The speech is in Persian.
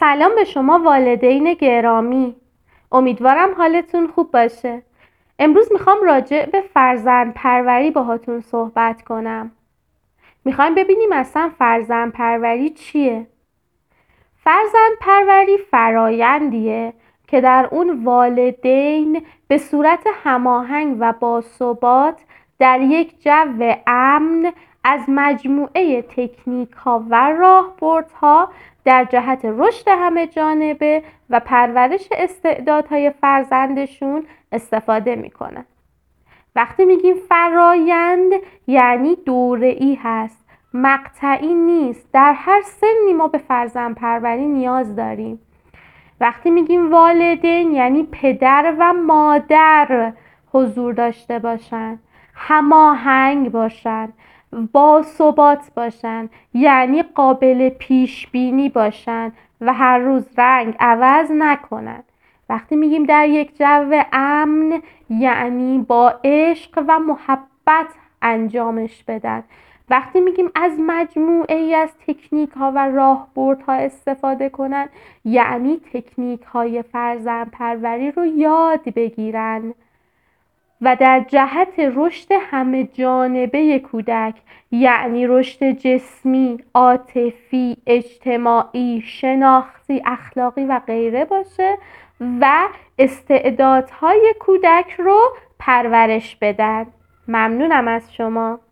سلام به شما والدین گرامی. امیدوارم حالتون خوب باشه. امروز میخوام راجع به فرزند پروری باهاتون صحبت کنم. میخوایم ببینیم اصلا فرزند پروری چیه؟ فرزند پروری فرایندیه که در اون والدین به صورت هماهنگ و باثبات در یک جو امن از مجموعه تکنیک‌ها و راهبردها در جهت رشد همه جانبه و پرورش استعدادهای فرزندشون استفاده میکنن. وقتی میگیم فرایند یعنی دوره‌ای هست، مقطعی نیست. در هر سنی ما به فرزند پروری نیاز داریم. وقتی میگیم والدین یعنی پدر و مادر حضور داشته باشن، هماهنگ باشن، باثبات باشن، یعنی قابل پیش بینی باشن و هر روز رنگ عوض نکنن. وقتی میگیم در یک جو امن یعنی با عشق و محبت انجامش بدن. وقتی میگیم از مجموعه ای از تکنیک ها و راهبردها استفاده کنن یعنی تکنیک های فرزند پروری رو یاد بگیرن و در جهت رشد همه جانبه کودک یعنی رشد جسمی، عاطفی، اجتماعی، شناختی، اخلاقی و غیره باشه و استعدادهای کودک رو پرورش بدن. ممنونم از شما.